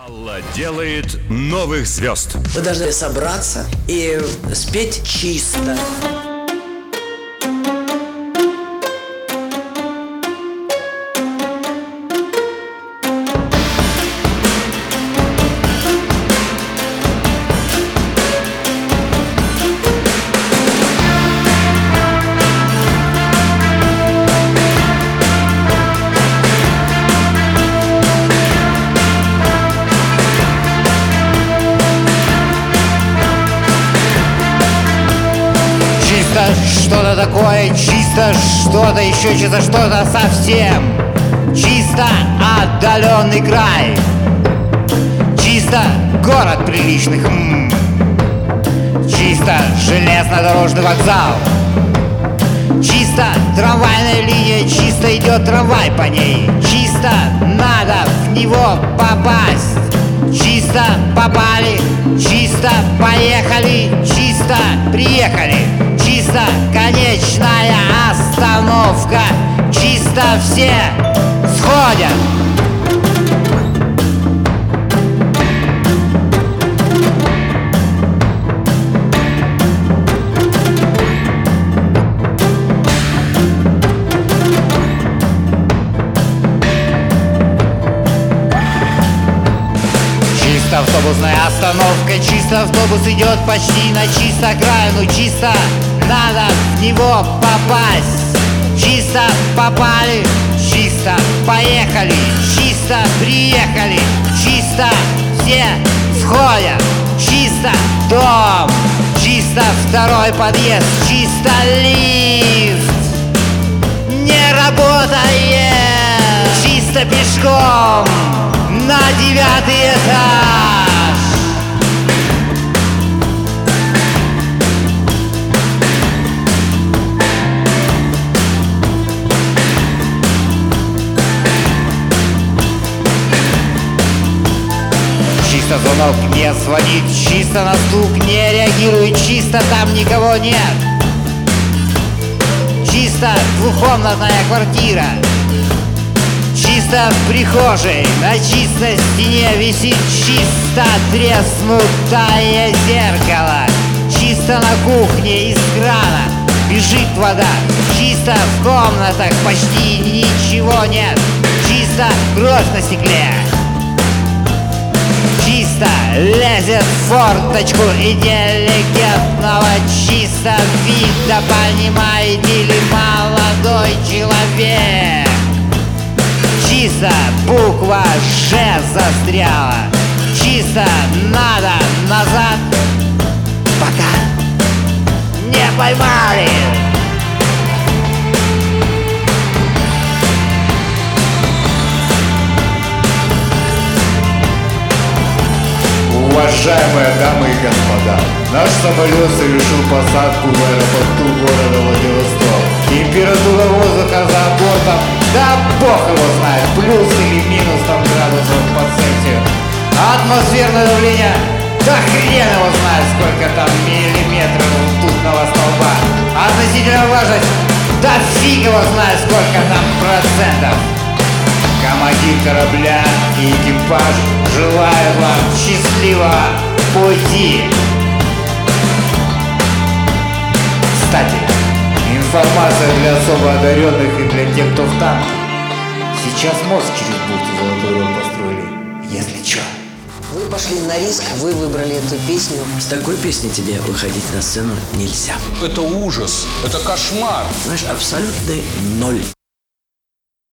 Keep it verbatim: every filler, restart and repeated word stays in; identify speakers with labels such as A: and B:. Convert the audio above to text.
A: Алла делает новых звезд.
B: Вы должны собраться и спеть чисто.
C: Что-то такое, чисто что-то, еще чисто что-то совсем. Чисто отдаленный край, чисто город приличных, м-м. Чисто железнодорожный вокзал, чисто трамвайная линия, чисто идет трамвай по ней. Чисто надо в него попасть. Чисто попали, чисто поехали, чисто приехали. Чисто конечная остановка, чисто все сходят. Чисто автобусная остановка, чисто автобус идет почти на чисто окраину, чисто надо в него попасть. Чисто попали, чисто поехали, чисто приехали, чисто все сходят. Чисто дом, чисто второй подъезд, чисто лифт не работает. Чисто пешком на девятый этаж. Чисто звонок не звонит, чисто на стук не реагирует, чисто там никого нет. Чисто двухкомнатная квартира, чисто в прихожей на чистой стене висит чисто треснутое зеркало. Чисто на кухне из крана бежит вода. Чисто в комнатах почти ничего нет. Чисто кровь на стекле. Чисто лезет в форточку интеллигентного. Чисто видно, понимаете ли, молодой человек. Чисто буква «Ж» застряла. Чисто надо назад, пока не поймали.
D: Уважаемые дамы и господа, наш самолет совершил посадку в аэропорту города Владивосток. Температура воздуха за бортом, да бог его знает, плюс или минус там градусов по Цельсию. Атмосферное давление, да хрен его знает, сколько там миллиметров ртутного столба. Относительная влажность, да фиг его знает, сколько там процентов. Командир корабля и экипаж желают вам счастливого пути. Кстати, информация для особо одаренных и для тех, кто в танке. Сейчас мост через бухту Золотой Рог построили, если чё.
B: Вы пошли на риск, вы выбрали эту песню. С такой песней тебе выходить на сцену нельзя.
E: Это ужас, это кошмар.
B: Знаешь, абсолютный ноль.